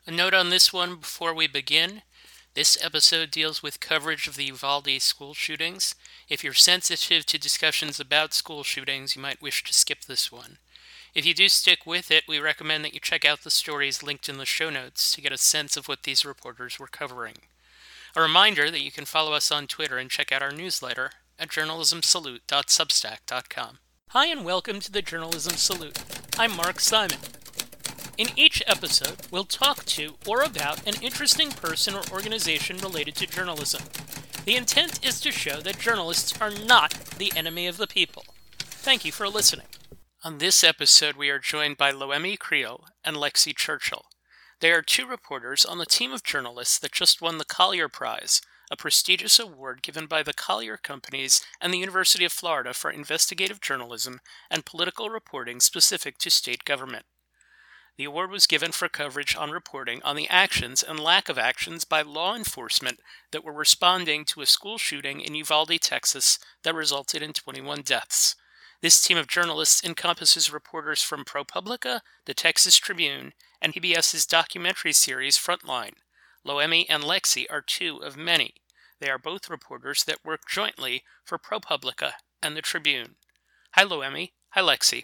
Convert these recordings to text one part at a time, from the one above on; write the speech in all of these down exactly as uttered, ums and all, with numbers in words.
A note on this one before we begin. This episode deals with coverage of the Uvalde school shootings. If you're sensitive to discussions about school shootings, you might wish to skip this one. If you do stick with it, we recommend that you check out the stories linked in the show notes to get a sense of what these reporters were covering. A reminder that you can follow us on Twitter and check out our newsletter at journalism salute dot substack dot com. Hi and welcome to the Journalism Salute. I'm Mark Simon. In each episode, we'll talk to or about an interesting person or organization related to journalism. The intent is to show that journalists are not the enemy of the people. Thank you for listening. On this episode, we are joined by Loemi Creel and Lexi Churchill. They are two reporters on the team of journalists that just won the Collier Prize, a prestigious award given by the Collier Companies and the University of Florida for investigative journalism and political reporting specific to state government. The award was given for coverage on reporting on the actions and lack of actions by law enforcement that were responding to a school shooting in Uvalde, Texas that resulted in twenty-one deaths. This team of journalists encompasses reporters from ProPublica, the Texas Tribune, and PBS's documentary series Frontline. Loemi and Lexi are two of many. They are both reporters that work jointly for ProPublica and the Tribune. Hi, Loemi. Hi, Lexi.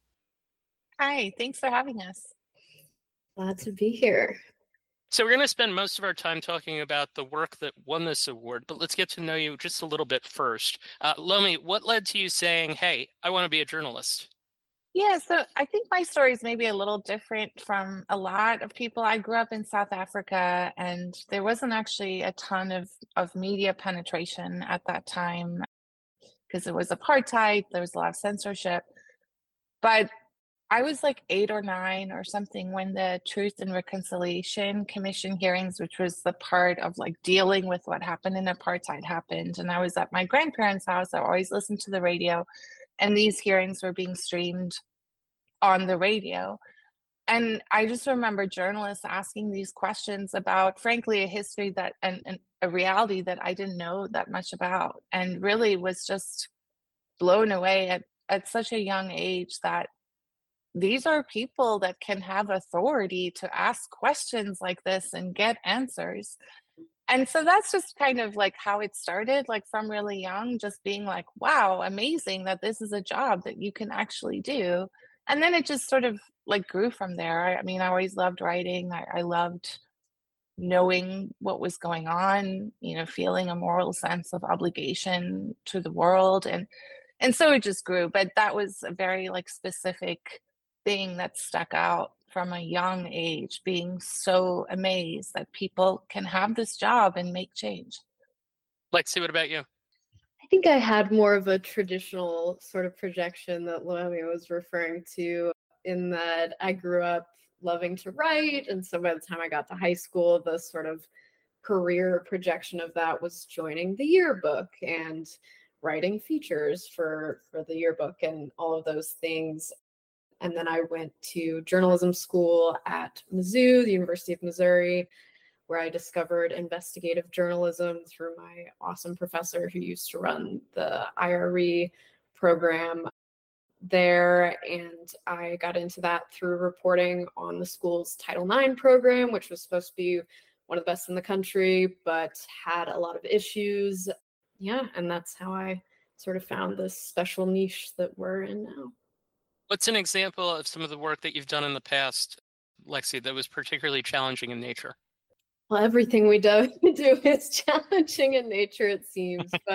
Hi, thanks for having us. Glad to be here. So we're going to spend most of our time talking about the work that won this award, but let's get to know you just a little bit first. Uh, Loemi, what led to you saying, hey, I want to be a journalist? Yeah, so I think my story is maybe a little different from a lot of people. I grew up in South Africa, and there wasn't actually a ton of, of media penetration at that time because it was apartheid, there was a lot of censorship. But I was like eight or nine or something when the Truth and Reconciliation Commission hearings, which was the part of like dealing with what happened in apartheid, happened. And I was at my grandparents' house. I always listened to the radio, and these hearings were being streamed on the radio. And I just remember journalists asking these questions about, frankly, a history that and, and a reality that I didn't know that much about, and really was just blown away at, at such a young age that these are people that can have authority to ask questions like this and get answers. And so that's just kind of like how it started, like from really young, just being like, wow, amazing that this is a job that you can actually do. And then it just sort of like grew from there. I, I mean, I always loved writing. I, I loved knowing what was going on, you know, feeling a moral sense of obligation to the world. And and so it just grew. But that was a very like specific thing that stuck out from a young age, being so amazed that people can have this job and make change. Lexi, what about you? I think I had more of a traditional sort of projection that Loemi was referring to, in that I grew up loving to write. And so by the time I got to high school, the sort of career projection of that was joining the yearbook and writing features for, for the yearbook and all of those things. And then I went to journalism school at Mizzou, the University of Missouri, where I discovered investigative journalism through my awesome professor who used to run the I R E program there. And I got into that through reporting on the school's Title nine program, which was supposed to be one of the best in the country, but had a lot of issues. Yeah, and that's how I sort of found this special niche that we're in now. What's an example of some of the work that you've done in the past, Lexi, that was particularly challenging in nature? Well, everything we do, do is challenging in nature, it seems. But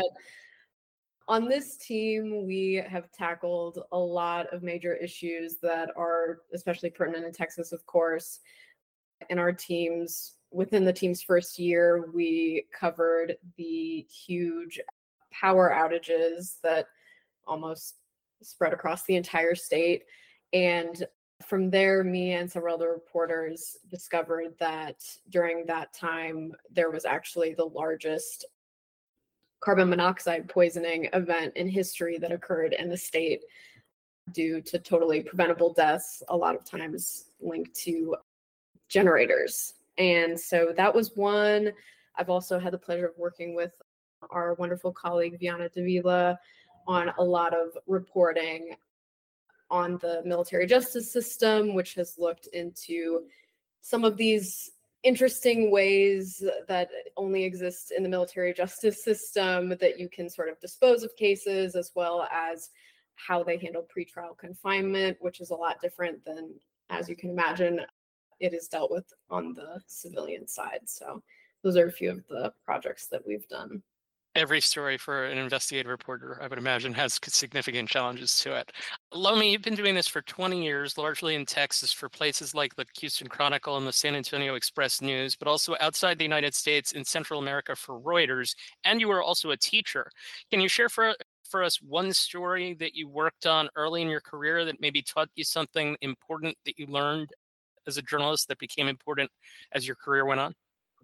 on this team, we have tackled a lot of major issues that are especially pertinent in Texas, of course. In our teams, within the team's first year, we covered the huge power outages that almost spread across the entire state. And from there, me and several other reporters discovered that during that time, there was actually the largest carbon monoxide poisoning event in history that occurred in the state due to totally preventable deaths, a lot of times linked to generators. And so that was one. I've also had the pleasure of working with our wonderful colleague, Viana Davila, on a lot of reporting on the military justice system, which has looked into some of these interesting ways that only exist in the military justice system that you can sort of dispose of cases, as well as how they handle pretrial confinement, which is a lot different than, as you can imagine, it is dealt with on the civilian side. So those are a few of the projects that we've done. Every story for an investigative reporter, I would imagine, has significant challenges to it. Lomi, you've been doing this for twenty years, largely in Texas for places like the Houston Chronicle and the San Antonio Express News, but also outside the United States in Central America for Reuters, and you were also a teacher. Can you share for, for us one story that you worked on early in your career that maybe taught you something important that you learned as a journalist that became important as your career went on?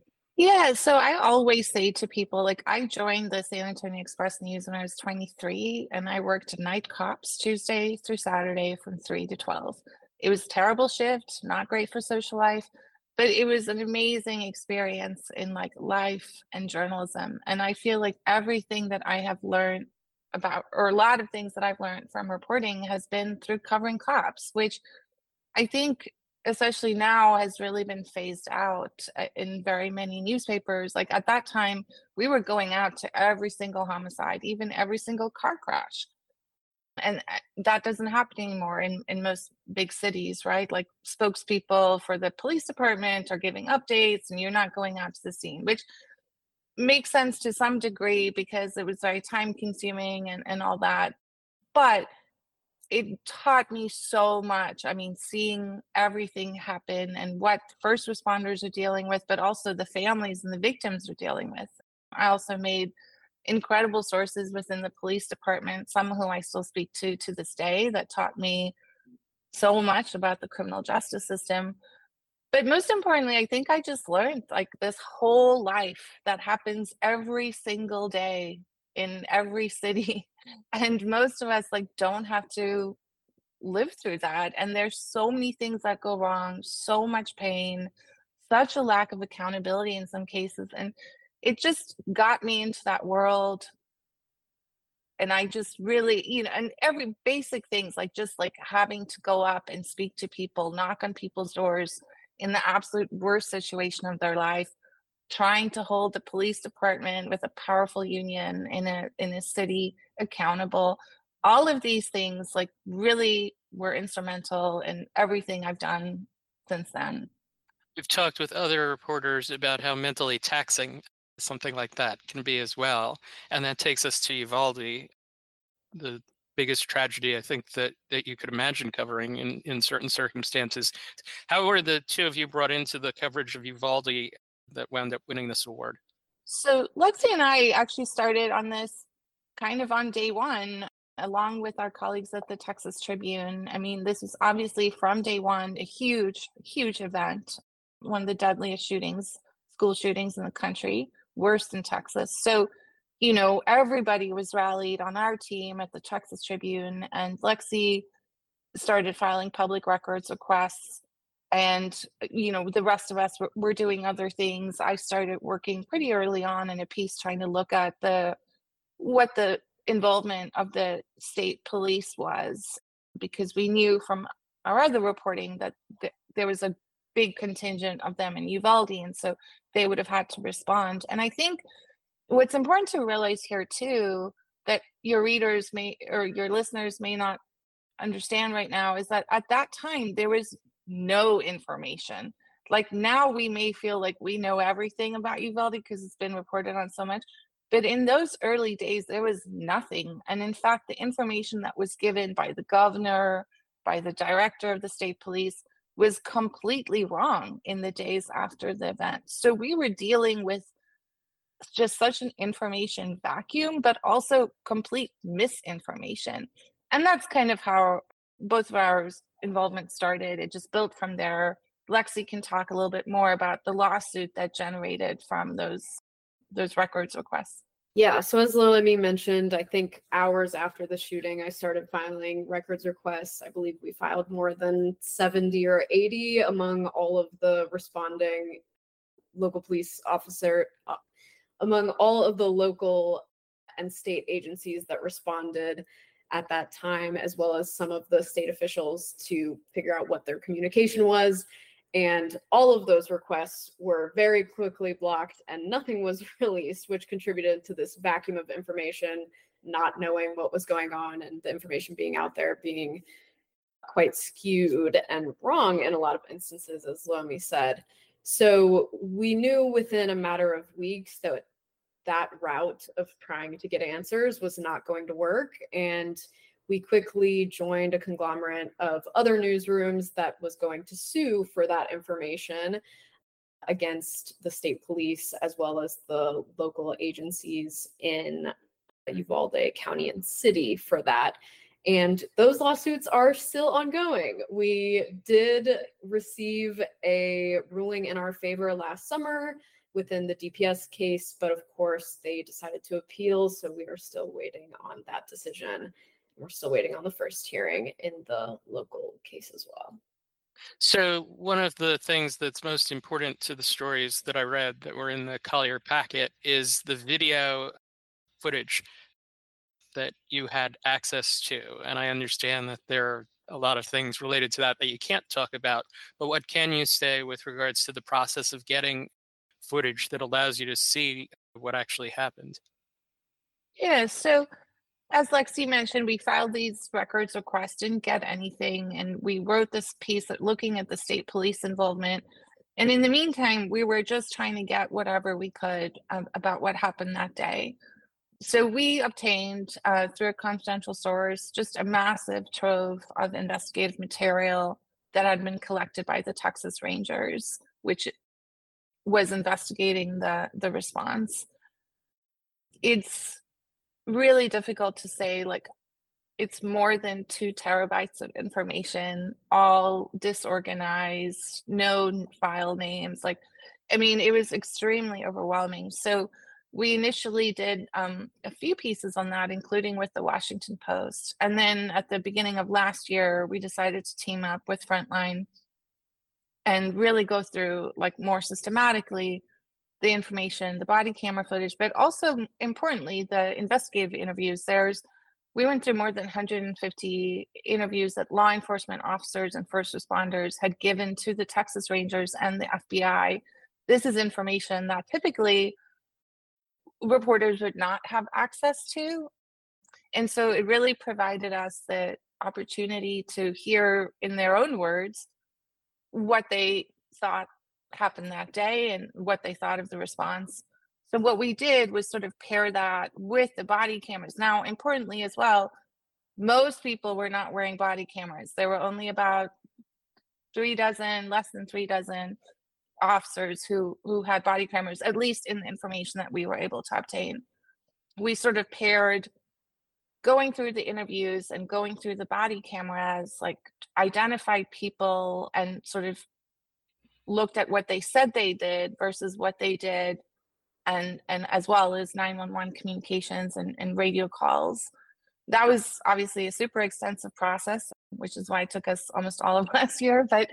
Yeah, so I always say to people, like, I joined the San Antonio Express News when I was twenty-three, and I worked night cops Tuesday through Saturday from three to twelve. It was a terrible shift, not great for social life, but it was an amazing experience in like life and journalism. And I feel like everything that I have learned about, or a lot of things that I've learned from reporting, has been through covering cops, which I think, especially now, has really been phased out uh, in very many newspapers. Like at that time, we were going out to every single homicide, even every single car crash. And uh, that doesn't happen anymore in, in most big cities, right? Like spokespeople for the police department are giving updates and you're not going out to the scene, which makes sense to some degree because it was very time consuming and, and all that. But it taught me so much. I mean, seeing everything happen and what first responders are dealing with, but also the families and the victims are dealing with. I also made incredible sources within the police department, some who I still speak to to this day, that taught me so much about the criminal justice system. But most importantly, I think I just learned like this whole life that happens every single day in every city. And most of us like don't have to live through that. And there's so many things that go wrong, so much pain, such a lack of accountability in some cases. And it just got me into that world. And I just really, you know, and every basic things like just like having to go up and speak to people, knock on people's doors in the absolute worst situation of their life, trying to hold the police department with a powerful union in a in a city accountable. All of these things like really were instrumental in everything I've done since then. We've talked with other reporters about how mentally taxing something like that can be as well. And that takes us to Uvalde, the biggest tragedy I think that, that you could imagine covering in, in certain circumstances. How were the two of you brought into the coverage of Uvalde that wound up winning this award? So Lexi and I actually started on this kind of on day one, along with our colleagues at the Texas Tribune. I mean, this was obviously from day one a huge, huge event, one of the deadliest shootings, school shootings in the country, worst in Texas. So, you know, everybody was rallied on our team at the Texas Tribune, and Lexi started filing public records requests. And, you know, the rest of us were, were doing other things. I started working pretty early on in a piece trying to look at the what the involvement of the state police was, because we knew from our other reporting that th- there was a big contingent of them in Uvalde, and so they would have had to respond. And I think what's important to realize here too, that your readers may or your listeners may not understand right now, is that at that time there was no information. Like now we may feel like we know everything about Uvalde because it's been reported on so much, but in those early days there was nothing. And in fact, the information that was given by the governor, by the director of the state police, was completely wrong in the days after the event. So we were dealing with just such an information vacuum, but also complete misinformation. And that's kind of how both of our involvement started. It just built from there. Lexi can talk a little bit more about the lawsuit that generated from those those records requests. Yeah, so as Lomi mentioned, I think hours after the shooting, I started filing records requests. I believe we filed more than seventy or eighty among all of the responding local police officer, uh, among all of the local and state agencies that responded at that time, as well as some of the state officials, to figure out what their communication was. And all of those requests were very quickly blocked and nothing was released, which contributed to this vacuum of information, not knowing what was going on, and the information being out there being quite skewed and wrong in a lot of instances, as Lomi said. So we knew within a matter of weeks that that route of trying to get answers was not going to work. And we quickly joined a conglomerate of other newsrooms that was going to sue for that information against the state police, as well as the local agencies in Uvalde County and City for that. And those lawsuits are still ongoing. We did receive a ruling in our favor last summer within the D P S case, but of course they decided to appeal, so we are still waiting on that decision. We're still waiting on the first hearing in the local case as well. So one of the things that's most important to the stories that I read that were in the Collier packet is the video footage that you had access to. And I understand that there are a lot of things related to that that you can't talk about, but what can you say with regards to the process of getting footage that allows you to see what actually happened? Yeah, so as Lexi mentioned, we filed these records requests, didn't get anything, and we wrote this piece looking at the state police involvement. And in the meantime, we were just trying to get whatever we could um, about what happened that day. So we obtained, uh, through a confidential source, just a massive trove of investigative material that had been collected by the Texas Rangers, which was investigating the, the response. It's really difficult to say, like, it's more than two terabytes of information, all disorganized, no file names. Like, I mean, it was extremely overwhelming. So we initially did um, a few pieces on that, including with the Washington Post. And then at the beginning of last year, we decided to team up with Frontline and really go through, like, more systematically the information, the body camera footage, but also importantly, the investigative interviews. There's, we went through more than one hundred fifty interviews that law enforcement officers and first responders had given to the Texas Rangers and the F B I. This is information that typically reporters would not have access to. And so it really provided us the opportunity to hear in their own words what they thought happened that day and what they thought of the response. So what we did was sort of pair that with the body cameras. Now, importantly as well, most people were not wearing body cameras. There were only about three dozen, less than three dozen officers who who had body cameras, at least in the information that we were able to obtain. We sort of paired going through the interviews and going through the body cameras, like identified people and sort of looked at what they said they did versus what they did, and and as well as nine one one communications and, and radio calls. That was obviously a super extensive process, which is why it took us almost all of last year. But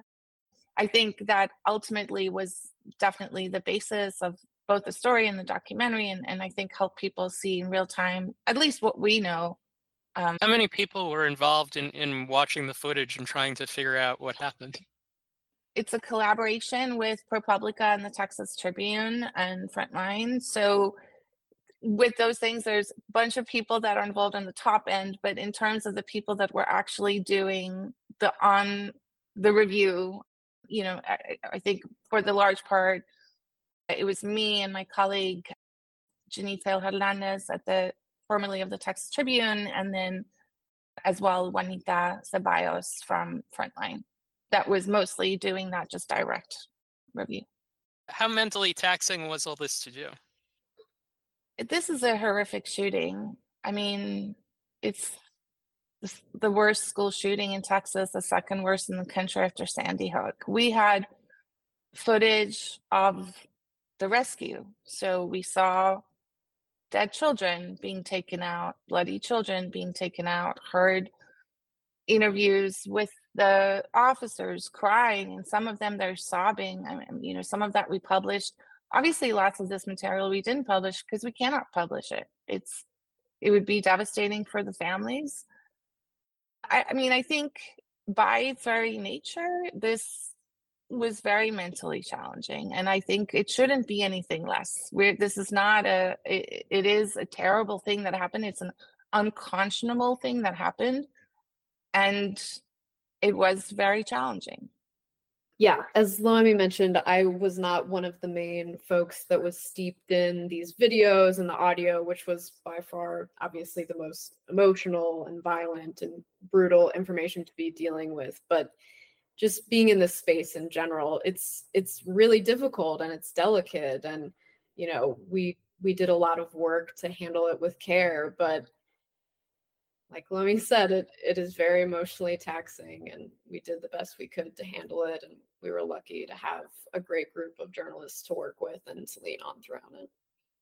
I think that ultimately was definitely the basis of both the story and the documentary, and, and I think help people see in real time, at least what we know. Um, How many people were involved in, in watching the footage and trying to figure out what happened? It's a collaboration with ProPublica and the Texas Tribune and Frontline. So with those things, there's a bunch of people that are involved on the top end, but in terms of the people that were actually doing the on the review, you know, I, I think for the large part, it was me and my colleague, Janita Hernandez at the formerly of the Texas Tribune, and then as well, Juanita Ceballos from Frontline. That was mostly doing that just direct review. How mentally taxing was all this to do? This is a horrific shooting. I mean, it's the worst school shooting in Texas, the second worst in the country after Sandy Hook. We had footage of the rescue. So we saw dead children being taken out, bloody children being taken out, heard interviews with the officers crying, and some of them they're sobbing. I mean, you know, some of that we published. Obviously, lots of this material we didn't publish because we cannot publish it. It's it would be devastating for the families. I, I mean, I think by its very nature, this was very mentally challenging, and I think it shouldn't be anything less. We're this is not a it, it is a terrible thing that happened. It's an unconscionable thing that happened, and it was very challenging. Yeah, as Loami mentioned, I was not one of the main folks that was steeped in these videos and the audio, which was by far obviously the most emotional and violent and brutal information to be dealing with. But just being in this space in general, it's it's really difficult and it's delicate. And, you know, we we did a lot of work to handle it with care, but like Lomi said, it it is very emotionally taxing, and we did the best we could to handle it. And we were lucky to have a great group of journalists to work with and to lean on throughout it.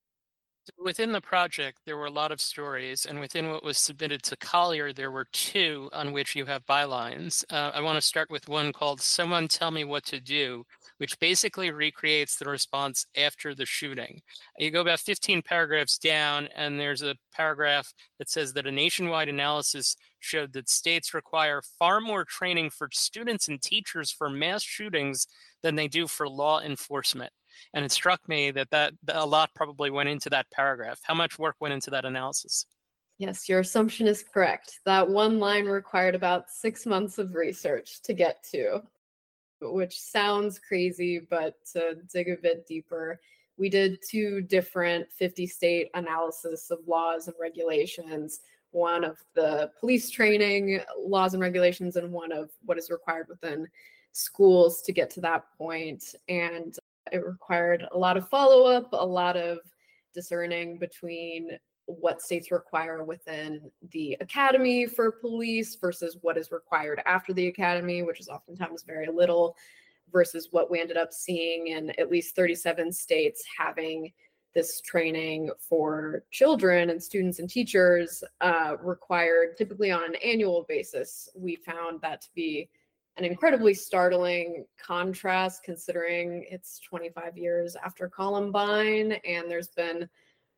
Within the project, there were a lot of stories, and within what was submitted to Collier, there were two on which you have bylines. Uh, I want to start with one called Someone Tell Me What to Do, which basically recreates the response after the shooting. You go about fifteen paragraphs down, and there's a paragraph that says that a nationwide analysis showed that states require far more training for students and teachers for mass shootings than they do for law enforcement. And it struck me that, that that a lot probably went into that paragraph. How much work went into that analysis? Yes, your assumption is correct. That one line required about six months of research to get to, which sounds crazy, but to dig a bit deeper, we did two different fifty state analysis of laws and regulations, one of the police training laws and regulations and one of what is required within schools to get to that point. And it required a lot of follow-up, a lot of discerning between what states require within the academy for police versus what is required after the academy, which is oftentimes very little, versus what we ended up seeing in at least thirty-seven states having this training for children and students and teachers uh, required typically on an annual basis. We found that to be an incredibly startling contrast considering it's twenty-five years after Columbine, and there's been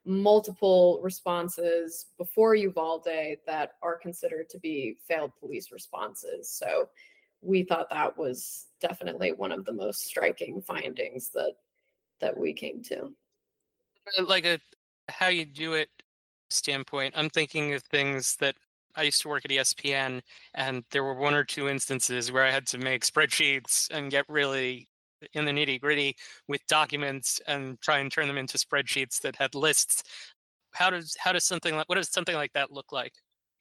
multiple responses before Uvalde that are considered to be failed police responses. So we thought that was definitely one of the most striking findings that that we came to. Like a how you do it standpoint, I'm thinking of things that I used to work at E S P N, and there were one or two instances where I had to make spreadsheets and get really in the nitty gritty with documents and try and turn them into spreadsheets that had lists. How does how does something like what does something like that look like?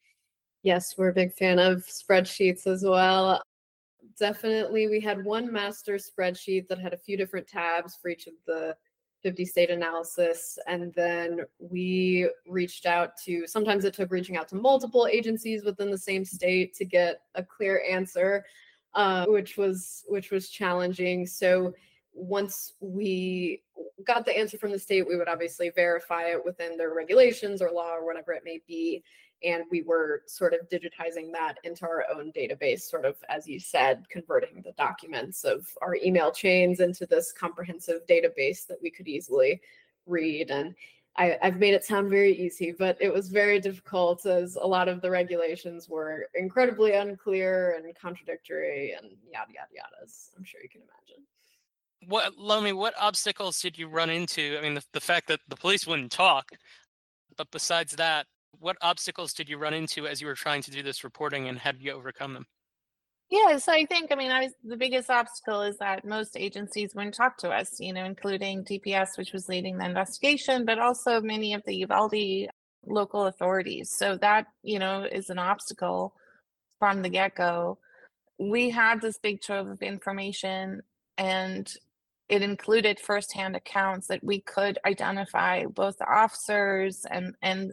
Yes, we're a big fan of spreadsheets as well. Definitely, we had one master spreadsheet that had a few different tabs for each of the fifty state analysis. And then we reached out to, sometimes it took reaching out to multiple agencies within the same state to get a clear answer, uh, which was which was challenging. So once we got the answer from the state, we would obviously verify it within their regulations or law or whatever it may be. And we were sort of digitizing that into our own database, sort of, as you said, converting the documents of our email chains into this comprehensive database that we could easily read. And I, I've made it sound very easy, but it was very difficult as a lot of the regulations were incredibly unclear and contradictory and yada, yada, yada, as I'm sure you can imagine. What, Lomi, what obstacles did you run into? I mean, the, the fact that the police wouldn't talk, but besides that, what obstacles did you run into as you were trying to do this reporting, and how did you overcome them? Yeah, so I think, I mean, I was the biggest obstacle is that most agencies wouldn't talk to us, you know, including D P S, which was leading the investigation, but also many of the Uvalde local authorities. So that, you know, is an obstacle from the get-go. We had this big trove of information, and it included firsthand accounts that we could identify both the officers and and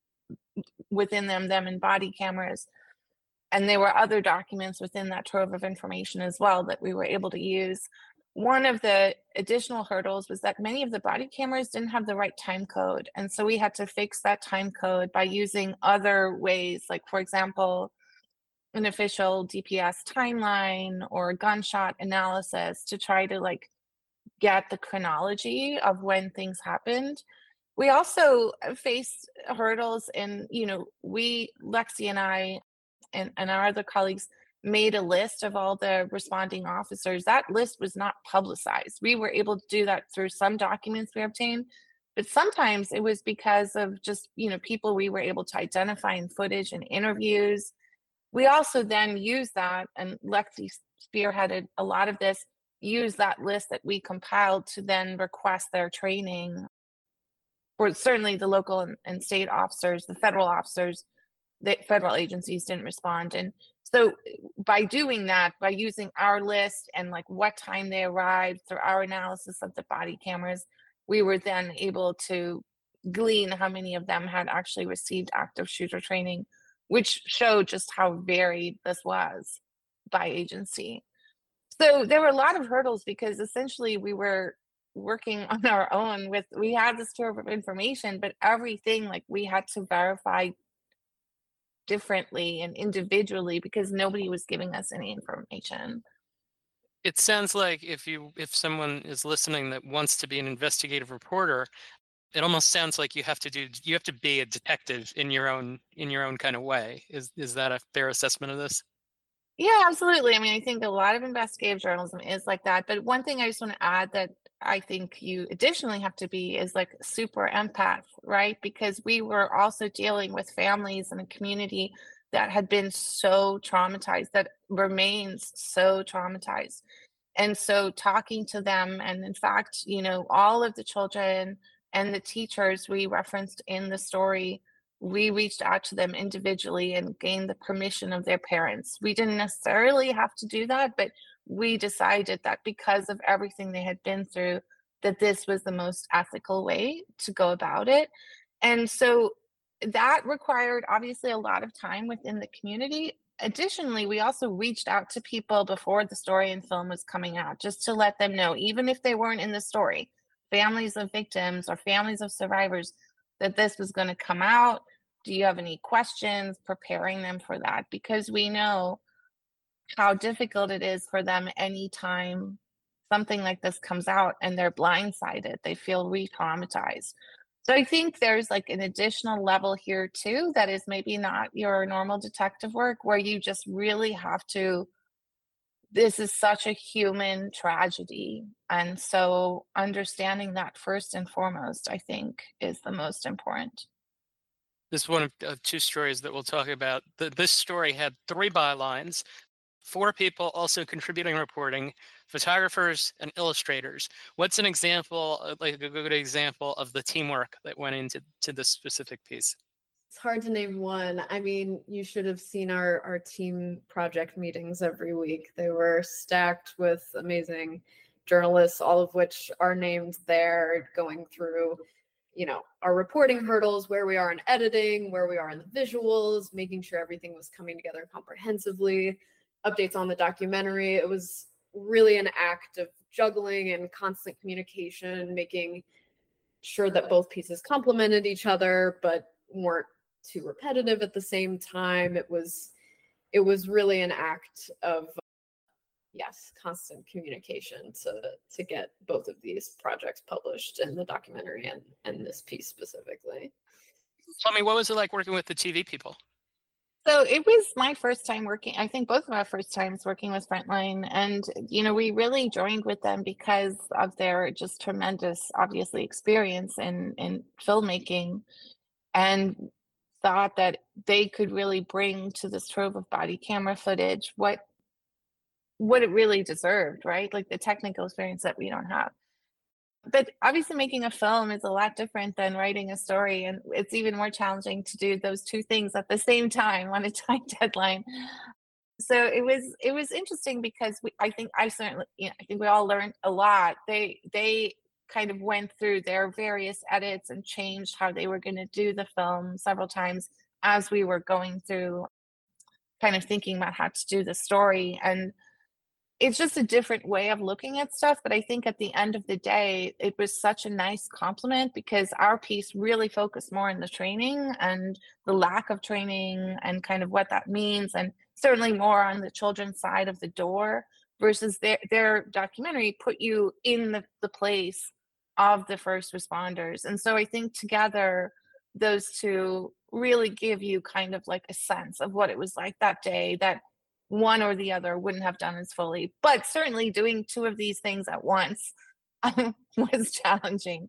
within them them in body cameras. And there were other documents within that trove of information as well that we were able to use. One of the additional hurdles was that many of the body cameras didn't have the right time code. And so we had to fix that time code by using other ways, like, for example, an official D P S timeline or gunshot analysis to try to like get the chronology of when things happened. We also faced hurdles, and you know, we, Lexi and I, and, and our other colleagues made a list of all the responding officers. That list was not publicized. We were able to do that through some documents we obtained, but sometimes it was because of just, you know, people we were able to identify in footage and interviews. We also then used that, and Lexi spearheaded a lot of this, use that list that we compiled to then request their training for certainly the local and, and state officers. The federal officers, the federal agencies didn't respond. And so by doing that, by using our list and like what time they arrived through our analysis of the body cameras, we were then able to glean how many of them had actually received active shooter training, which showed just how varied this was by agency. So there were a lot of hurdles because essentially we were working on our own with, we had this trove of information, but everything like we had to verify differently and individually because nobody was giving us any information. It sounds like if you if someone is listening that wants to be an investigative reporter, it almost sounds like you have to do you have to be a detective in your own in your own kind of way. Is is that a fair assessment of this? Yeah, absolutely. I mean, I think a lot of investigative journalism is like that. But one thing I just want to add that I think you additionally have to be is like super empath, right? Because we were also dealing with families and a community that had been so traumatized, that remains so traumatized. And so talking to them, and in fact, you know, all of the children and the teachers we referenced in the story, we reached out to them individually and gained the permission of their parents. We didn't necessarily have to do that, but we decided that because of everything they had been through, that this was the most ethical way to go about it. And so that required obviously a lot of time within the community. Additionally, we also reached out to people before the story and film was coming out, just to let them know, even if they weren't in the story, families of victims or families of survivors, that this was going to come out. Do you have any questions? Preparing them for that, because we know how difficult it is for them anytime something like this comes out and they're blindsided, they feel re-traumatized. So I think there's like an additional level here too that is maybe not your normal detective work, where you just really have to, this is such a human tragedy. And so understanding that first and foremost, I think, is the most important. This is one of, of two stories that we'll talk about. The, this story had three bylines, four people also contributing reporting, photographers and illustrators. What's an example, uh, like a good example of the teamwork that went into to this specific piece? It's hard to name one. I mean, you should have seen our, our team project meetings every week. They were stacked with amazing journalists, all of which are named there, going through, you know, our reporting hurdles, where we are in editing, where we are in the visuals, making sure everything was coming together comprehensively, updates on the documentary. It was really an act of juggling and constant communication, making sure that both pieces complemented each other, but weren't too repetitive at the same time. It was, it was really an act of, yes, constant communication to to get both of these projects published, in the documentary and and this piece specifically. Tell me, what was it like working with the T V people? So it was my first time working, I think both of our first times working with Frontline. And, you know, we really joined with them because of their just tremendous, obviously, experience in, in filmmaking, and thought that they could really bring to this trove of body camera footage what what it really deserved, right? Like the technical experience that we don't have. But obviously making a film is a lot different than writing a story, and it's even more challenging to do those two things at the same time on a tight deadline. So it was it was interesting because we, I think I certainly, you know, I think we all learned a lot. They they kind of went through their various edits and changed how they were going to do the film several times as we were going through, kind of thinking about how to do the story. And it's just a different way of looking at stuff. But I think at the end of the day, it was such a nice compliment, because our piece really focused more on the training and the lack of training and kind of what that means, and certainly more on the children's side of the door, versus their their documentary put you in the, the place of the first responders. And so I think together those two really give you kind of like a sense of what it was like that day, that one or the other wouldn't have done as fully. But certainly doing two of these things at once um, was challenging.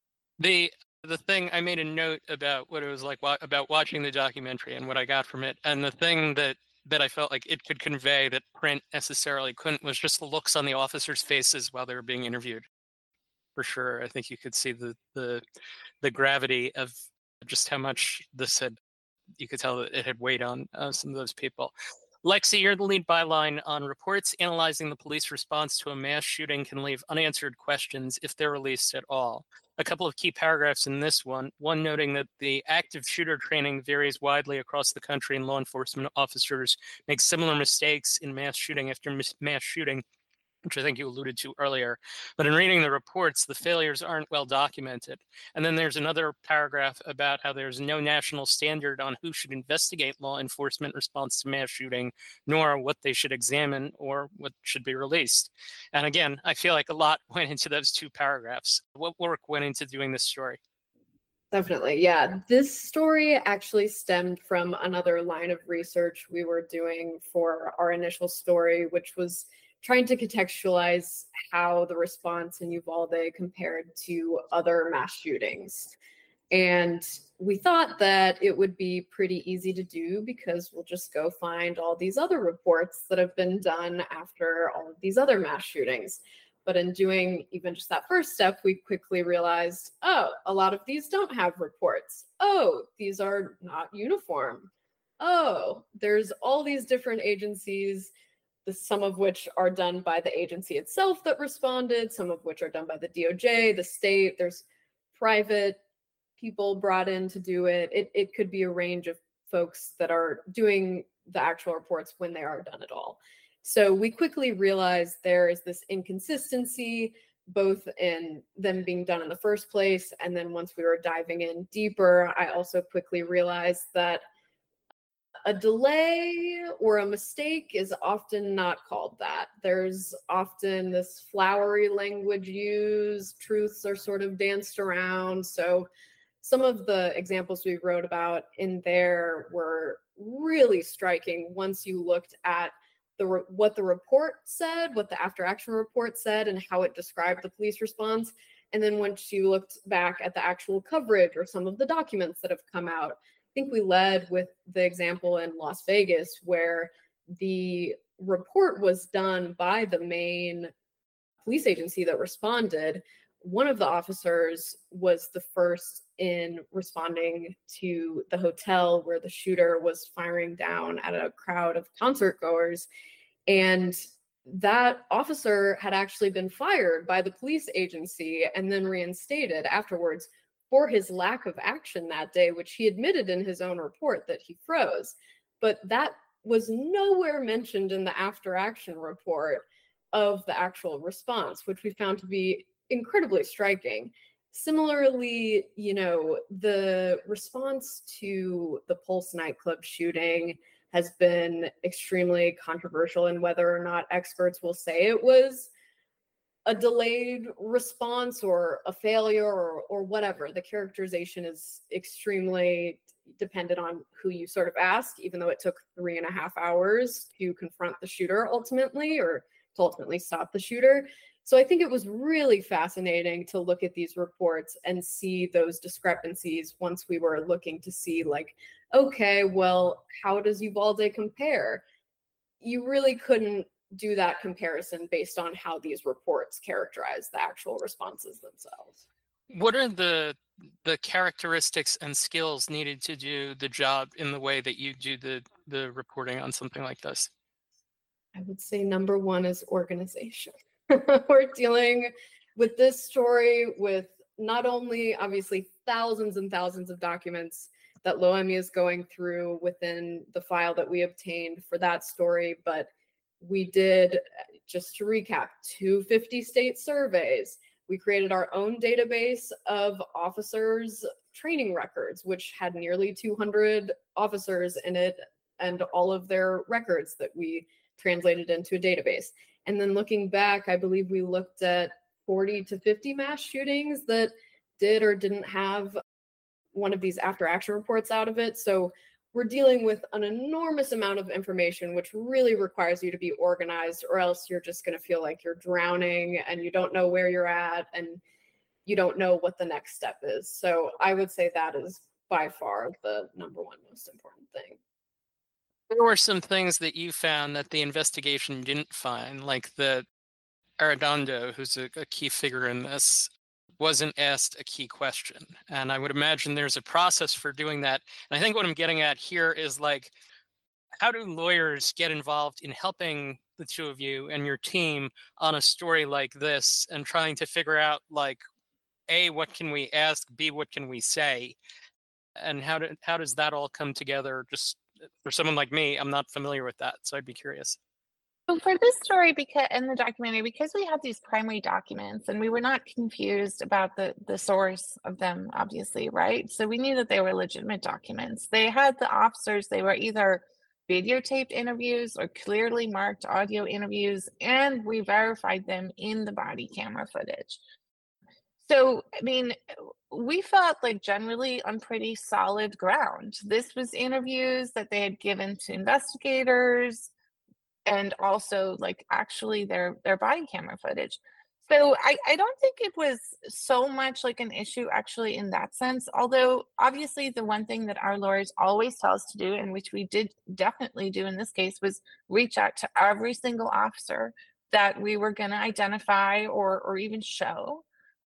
The the thing I made a note about what it was like wa- about watching the documentary and what I got from it, and the thing that that I felt like it could convey that print necessarily couldn't was just the looks on the officers' faces while they were being interviewed. For sure, I think you could see the the the gravity of just how much this had. You could tell that it had weighed on uh, some of those people. Lexi, you're the lead byline on reports analyzing the police response to a mass shooting can leave unanswered questions if they're released at all. A couple of key paragraphs in this one, one noting that the active shooter training varies widely across the country and law enforcement officers make similar mistakes in mass shooting after mass shooting, which I think you alluded to earlier. But in reading the reports, the failures aren't well documented. And then there's another paragraph about how there's no national standard on who should investigate law enforcement response to mass shooting, nor what they should examine or what should be released. And again, I feel like a lot went into those two paragraphs. What work went into doing this story? Definitely. Yeah. This story actually stemmed from another line of research we were doing for our initial story, which was trying to contextualize how the response in Uvalde compared to other mass shootings. And we thought that it would be pretty easy to do because we'll just go find all these other reports that have been done after all of these other mass shootings. But in doing even just that first step, we quickly realized, oh, a lot of these don't have reports. Oh, these are not uniform. Oh, there's all these different agencies, some of which are done by the agency itself that responded, some of which are done by the D O J, the state. There's private people brought in to do it. It, it could be a range of folks that are doing the actual reports when they are done at all. So we quickly realized there is this inconsistency, both in them being done in the first place, and then once we were diving in deeper, I also quickly realized that a delay or a mistake is often not called that. There's often this flowery language used, truths are sort of danced around. So some of the examples we wrote about in there were really striking once you looked at the re- what the report said, what the after action report said, and how it described the police response. And then once you looked back at the actual coverage or some of the documents that have come out, I think we led with the example in Las Vegas where the report was done by the main police agency that responded. One of the officers was the first in responding to the hotel where the shooter was firing down at a crowd of concert goers. And that officer had actually been fired by the police agency and then reinstated afterwards for his lack of action that day, which he admitted in his own report that he froze. But that was nowhere mentioned in the after action report of the actual response, which we found to be incredibly striking. Similarly, you know, the response to the Pulse nightclub shooting has been extremely controversial, and whether or not experts will say it was a delayed response or a failure or, or whatever. The characterization is extremely dependent on who you sort of ask, even though it took three and a half hours to confront the shooter ultimately, or to ultimately stop the shooter. So I think it was really fascinating to look at these reports and see those discrepancies once we were looking to see, like, okay, well, how does Uvalde compare? You really couldn't do that comparison based on how these reports characterize the actual responses themselves. What are the the characteristics and skills needed to do the job in the way that you do the the reporting on something like this? I would say number one is organization. We're dealing with this story with not only obviously thousands and thousands of documents that Loemi is going through within the file that we obtained for that story, but we did, just to recap, two hundred fifty state surveys. We created our own database of officers' training records, which had nearly two hundred officers in it and all of their records that we translated into a database. And then looking back, I believe we looked at forty to fifty mass shootings that did or didn't have one of these after action reports out of it. So we're dealing with an enormous amount of information, which really requires you to be organized, or else you're just going to feel like you're drowning and you don't know where you're at and you don't know what the next step is. So I would say that is by far the number one most important thing. There were some things that you found that the investigation didn't find, like the Arredondo, who's a, a key figure in this, wasn't asked a key question. And I would imagine there's a process for doing that. And I think what I'm getting at here is like, how do lawyers get involved in helping the two of you and your team on a story like this and trying to figure out like, A, what can we ask? B, what can we say? And how do, how does that all come together? Just for someone like me, I'm not familiar with that, so I'd be curious. So for this story, because in the documentary, because we had these primary documents and we were not confused about the the source of them, obviously, right? So we knew that they were legitimate documents. They had the officers, they were either videotaped interviews or clearly marked audio interviews, and we verified them in the body camera footage. So, I mean, we felt like generally on pretty solid ground. This was interviews that they had given to investigators and also like actually their their body camera footage. So I, I don't think it was so much like an issue actually in that sense. Although obviously the one thing that our lawyers always tell us to do, and which we did definitely do in this case, was reach out to every single officer that we were going to identify or or even show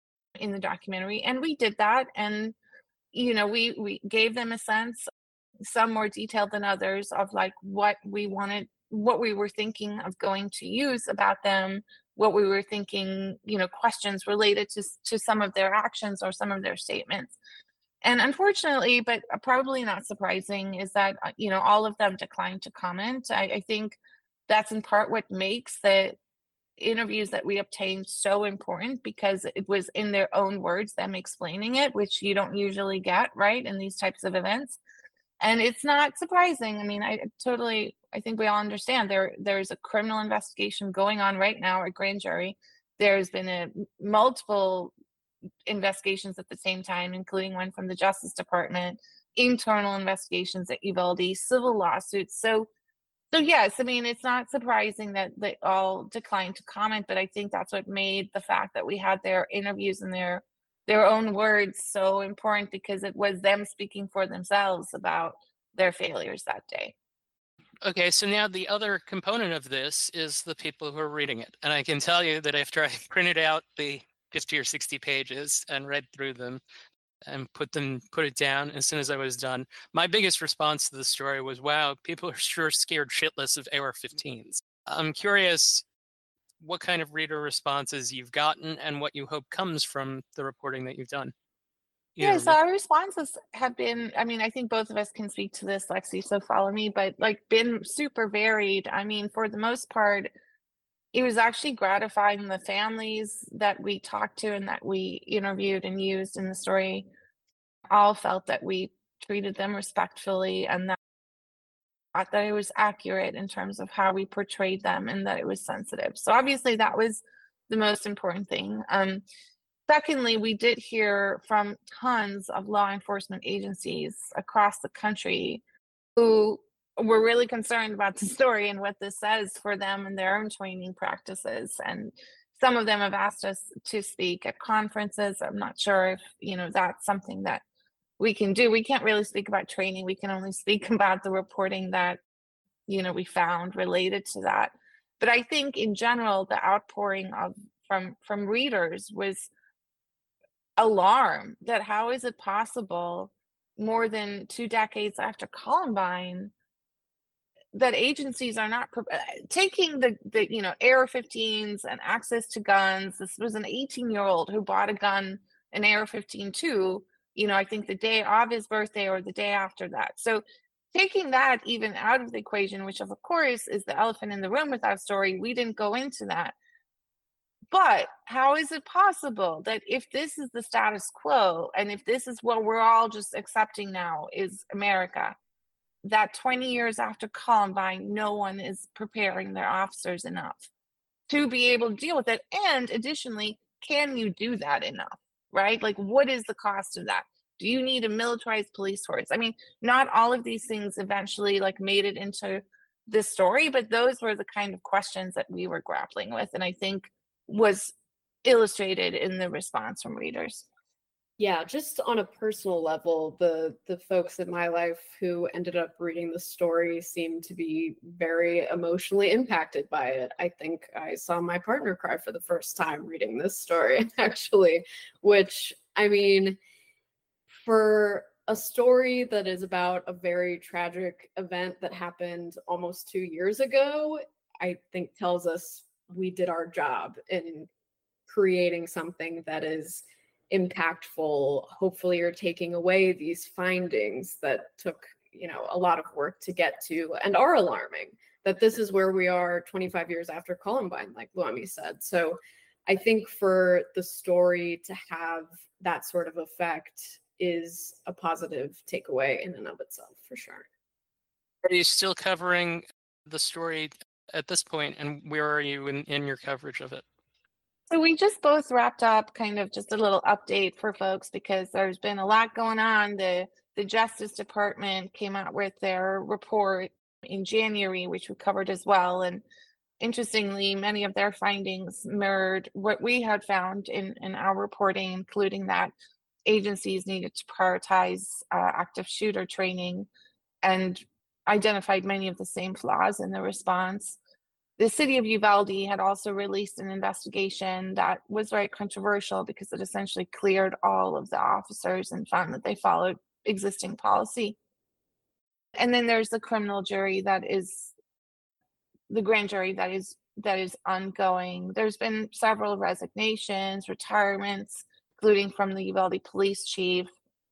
in the documentary. And we did that. And, you know, we we gave them a sense, some more detailed than others, of like what we wanted, what we were thinking of going to use about them, what we were thinking, you know, questions related to to some of their actions or some of their statements. And unfortunately, but probably not surprising, is that, uh, you know, all of them declined to comment. I, I think that's in part what makes the interviews that we obtained so important, because it was in their own words, them explaining it, which you don't usually get, right, in these types of events. And it's not surprising. I mean, I totally, I think we all understand there there's a criminal investigation going on right now at grand jury. There's been a multiple investigations at the same time, including one from the Justice Department, internal investigations at Uvalde, civil lawsuits. So, so yes, I mean, it's not surprising that they all declined to comment, but I think that's what made the fact that we had their interviews and their their own words so important, because it was them speaking for themselves about their failures that day. Okay, so now the other component of this is the people who are reading it. And I can tell you that after I printed out the fifty or sixty pages and read through them and put them put it down as soon as I was done, my biggest response to the story was, wow, people are sure scared shitless of A R fifteens. I'm curious what kind of reader responses you've gotten and what you hope comes from the reporting that you've done. Yeah, Either so of you. our responses have been, I mean, I think both of us can speak to this, Lexi, so follow me, but like been super varied. I mean, for the most part, it was actually gratifying. The families that we talked to and that we interviewed and used in the story all felt that we treated them respectfully, and that thought that it was accurate in terms of how we portrayed them, and that it was sensitive. So obviously that was the most important thing. Um, secondly, we did hear from tons of law enforcement agencies across the country who were really concerned about the story and what this says for them and their own training practices. And some of them have asked us to speak at conferences. I'm not sure if, you know, that's something that we can do. We can't really speak about training. We can only speak about the reporting that, you know, we found related to that. But I think in general, the outpouring of from from readers was alarm that how is it possible, more than two decades after Columbine, that agencies are not pre- uh, taking the, the you know A R fifteens and access to guns. This was an eighteen year old who bought a gun, an A R fifteen too, you know, I think the day of his birthday or the day after that. So taking that even out of the equation, which of course is the elephant in the room with that story, we didn't go into that. But how is it possible that if this is the status quo and if this is what we're all just accepting now is America, that twenty years after Columbine, no one is preparing their officers enough to be able to deal with it? And additionally, can you do that enough, right? Like, what is the cost of that? Do you need a militarized police force? I mean, not all of these things eventually like made it into this story, but those were the kind of questions that we were grappling with, and I think was illustrated in the response from readers. Yeah, just on a personal level, the the folks in my life who ended up reading the story seemed to be very emotionally impacted by it. I think I saw my partner cry for the first time reading this story, actually, which, I mean, for a story that is about a very tragic event that happened almost two years ago, I think tells us we did our job in creating something that is impactful. Hopefully you're taking away these findings that took, you know, a lot of work to get to and are alarming, that this is where we are twenty-five years after Columbine, like Luami said. So I think for the story to have that sort of effect is a positive takeaway in and of itself, for sure. Are you still covering the story at this point, and where are you in, in your coverage of it? So we just both wrapped up kind of just a little update for folks because there's been a lot going on. The the Justice Department came out with their report in January, which we covered as well. And interestingly, many of their findings mirrored what we had found in, in our reporting, including that agencies needed to prioritize uh, active shooter training and identified many of the same flaws in the response. The city of Uvalde had also released an investigation that was very controversial because it essentially cleared all of the officers and found that they followed existing policy. And then there's the criminal jury that is the grand jury that is that is ongoing. There's been several resignations, retirements, including from the Uvalde police chief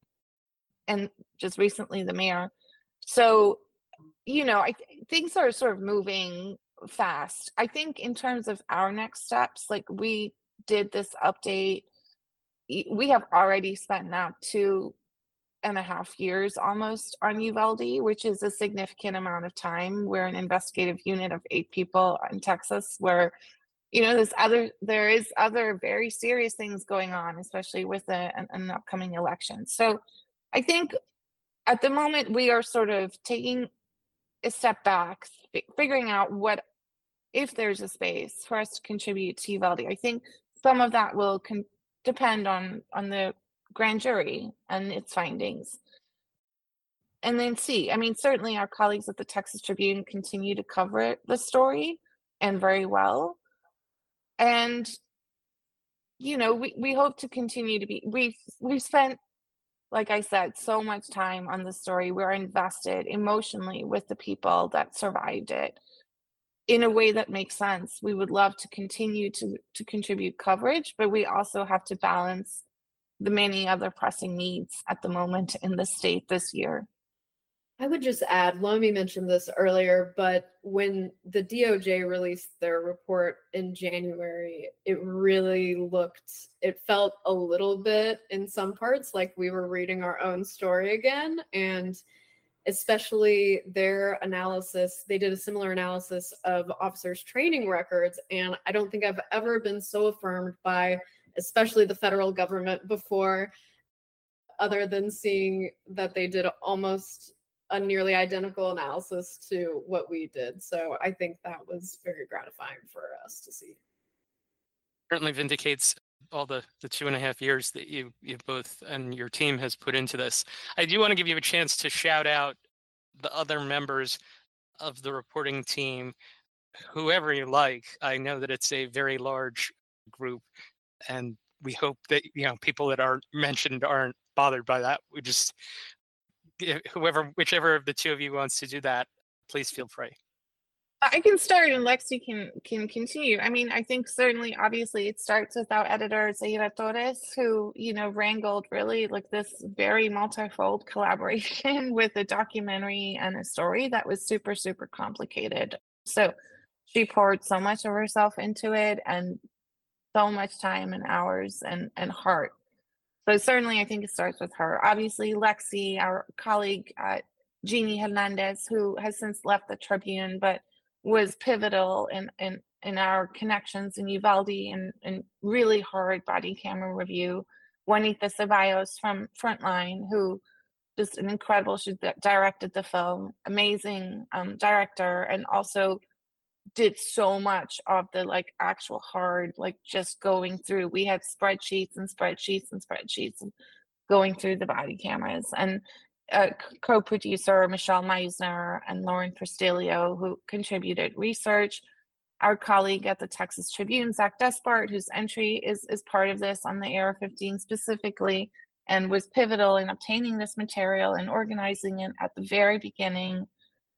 and just recently the mayor. So, you know, I th- things are sort of moving fast. I think in terms of our next steps, like we did this update, y- we have already spent now two and a half years almost on Uvalde, which is a significant amount of time. We're an investigative unit of eight people in Texas where, you know, there's other, there is other very serious things going on, especially with a, an, an upcoming election. So I think at the moment we are sort of taking a step back, fi- figuring out what if there's a space for us to contribute to Uvalde. I think some of that will con- depend on on the grand jury and its findings. And then see, I mean, certainly our colleagues at the Texas Tribune continue to cover it, the story, and very well. And you know, we, we hope to continue to be we've we've spent, like I said, so much time on the story. We're invested emotionally with the people that survived it in a way that makes sense. We would love to continue to to contribute coverage, but we also have to balance the many other pressing needs at the moment in the state this year. I would just add, Lomi mentioned this earlier, but when the D O J released their report in January, it really looked, it felt a little bit in some parts like we were reading our own story again. And especially their analysis, they did a similar analysis of officers' training records. And I don't think I've ever been so affirmed by, especially the federal government before, other than seeing that they did almost a nearly identical analysis to what we did. So I think that was very gratifying for us to see. Certainly vindicates all the, the two and a half years that you you both and your team has put into this. I do want to give you a chance to shout out the other members of the reporting team, whoever you like. I know that it's a very large group, and we hope that, you know, people that are mentioned aren't bothered by that. We just, whoever, whichever of the two of you wants to do that, please feel free. I can start and Lexi can can continue. I mean, I think certainly, obviously, it starts with our editor, Zaira Torres, who, you know, wrangled really like this very multifold collaboration with a documentary and a story that was super, super complicated. So she poured so much of herself into it and so much time and hours and, and heart. So certainly, I think it starts with her. Obviously, Lexi, our colleague, uh, Jeannie Hernandez, who has since left the Tribune, but was pivotal in, in, in our connections in Uvalde and, and really hard body camera review Juanita Ceballos from Frontline, who just an incredible, she directed the film, amazing um, director, and also did so much of the like actual hard, like just going through. We had spreadsheets and spreadsheets and spreadsheets and going through the body cameras. And uh, co-producer Michelle Meisner and Lauren Prestilio, who contributed research. Our colleague at the Texas Tribune, Zach Despart, whose entry is, is part of this on the A R fifteen specifically, and was pivotal in obtaining this material and organizing it at the very beginning.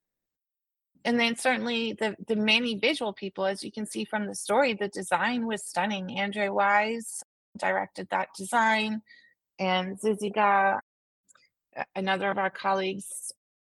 And then certainly the, the many visual people, as you can see from the story, the design was stunning. Andre Wise directed that design, and Ziziga, another of our colleagues,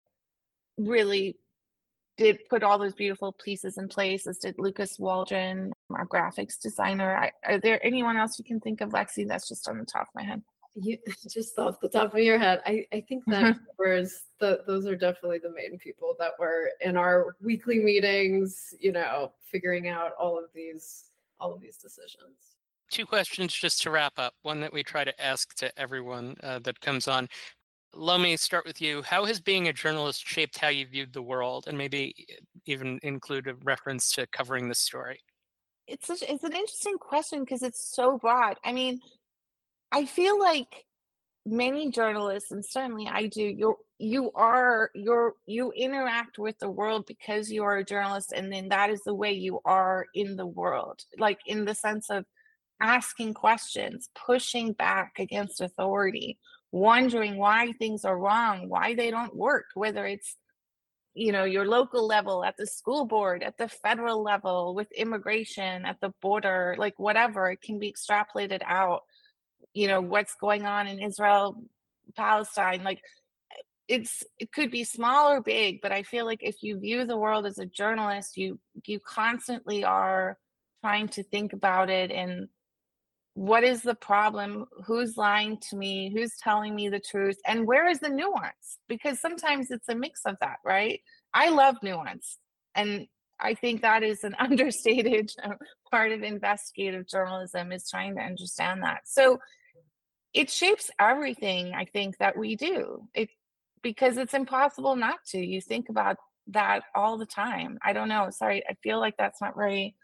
really did put all those beautiful pieces in place, as did Lucas Waldron, our graphics designer. I, are there anyone else you can think of, Lexi? That's just on the top of my head. You, just off the top of your head, I, I think that covers the, those are definitely the main people that were in our weekly meetings, you know, figuring out all of these, all of these decisions. Two questions just to wrap up. One that we try to ask to everyone uh, that comes on. Let me start with you. How has being a journalist shaped how you viewed the world, and maybe even include a reference to covering this story? It's such, it's an interesting question because it's so broad. I mean, I feel like many journalists, and certainly I do, you you are you're you interact with the world because you are a journalist, and then that is the way you are in the world, like in the sense of asking questions, pushing back against authority, wondering why things are wrong, why they don't work, whether it's, you know, your local level, at the school board, at the federal level, with immigration, at the border, like whatever, it can be extrapolated out. You know, what's going on in Israel, Palestine, like it's, it could be small or big, but I feel like if you view the world as a journalist, you, you constantly are trying to think about it and what is the problem? Who's lying to me? Who's telling me the truth? And where is the nuance? Because sometimes it's a mix of that, right? I love nuance. And I think that is an understated part of investigative journalism, is trying to understand that. So it shapes everything, I think, that we do. It, because it's impossible not to. You think about that all the time. I don't know. Sorry, I feel like that's not very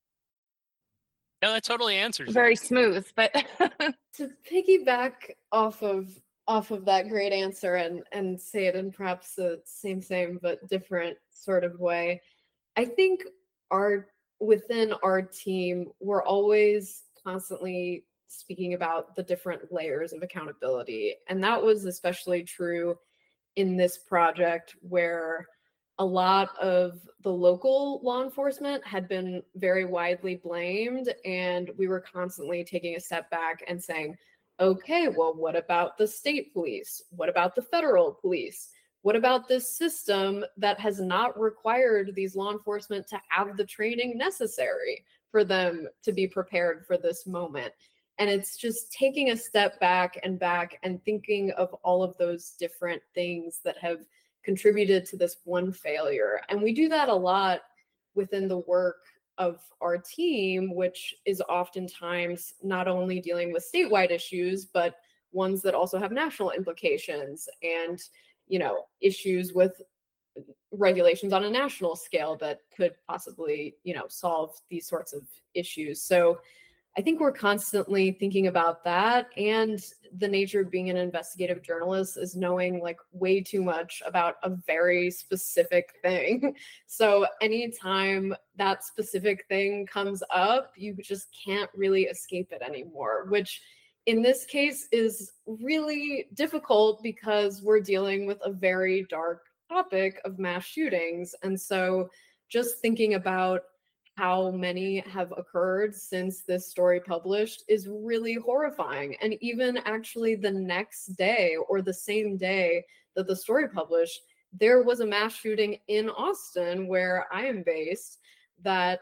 No, that totally answers very it. smooth, but to piggyback off of off of that great answer and and say it in perhaps the same same but different sort of way, I think our within our team, we're always constantly speaking about the different layers of accountability, and that was especially true in this project, where a lot of the local law enforcement had been very widely blamed, and we were constantly taking a step back and saying, okay, well, what about the state police? What about the federal police? What about this system that has not required these law enforcement to have the training necessary for them to be prepared for this moment? And it's just taking a step back and back and thinking of all of those different things that have contributed to this one failure. And we do that a lot within the work of our team, which is oftentimes not only dealing with statewide issues, but ones that also have national implications, and, you know, issues with regulations on a national scale that could possibly, you know, solve these sorts of issues. So I think we're constantly thinking about that. And the nature of being an investigative journalist is knowing like way too much about a very specific thing. So anytime that specific thing comes up, you just can't really escape it anymore, which in this case is really difficult because we're dealing with a very dark topic of mass shootings. And so just thinking about how many have occurred since this story published is really horrifying. And even actually the next day or the same day that the story published, there was a mass shooting in Austin, where I am based, that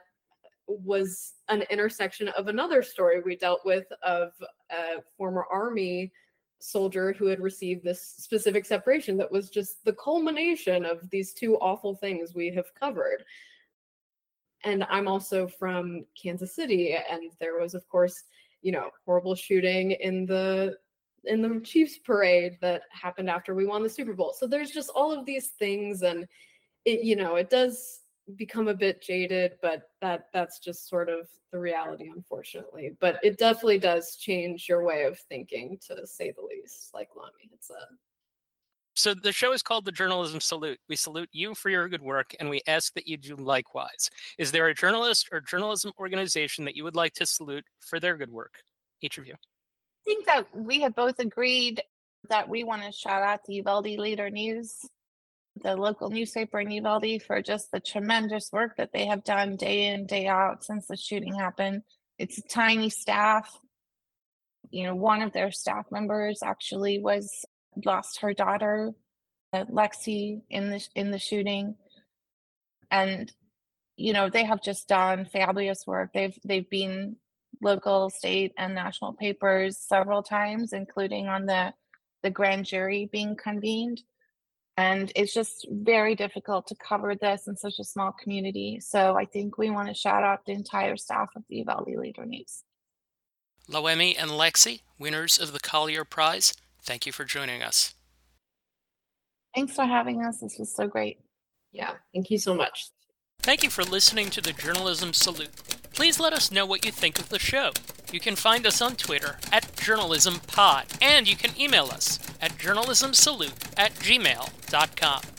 was an intersection of another story we dealt with of a former Army soldier who had received this specific separation that was just the culmination of these two awful things we have covered. And I'm also from Kansas City, and there was, of course, you know, horrible shooting in the in the Chiefs parade that happened after we won the Super Bowl. So there's just all of these things, and it, you know, it does become a bit jaded, but that that's just sort of the reality, unfortunately. But it definitely does change your way of thinking, to say the least, like Lami had said. So the show is called The Journalism Salute. We salute you for your good work, and we ask that you do likewise. Is there a journalist or journalism organization that you would like to salute for their good work? Each of you. I think that we have both agreed that we want to shout out the Uvalde Leader News, the local newspaper in Uvalde, for just the tremendous work that they have done day in, day out since the shooting happened. It's a tiny staff. You know, one of their staff members actually was lost her daughter, uh, Lexi, in the in the shooting, and you know they have just done fabulous work. They've they've been local, state, and national papers several times, including on the the grand jury being convened. And it's just very difficult to cover this in such a small community. So I think we want to shout out the entire staff of the Uvalde Leader News. Loemi and Lexi, winners of the Collier Prize, thank you for joining us. Thanks for having us. This was so great. Yeah, thank you so much. Thank you for listening to the Journalism Salute. Please let us know what you think of the show. You can find us on Twitter at journalismpod, and you can email us at journalismsalute at gmail dot com.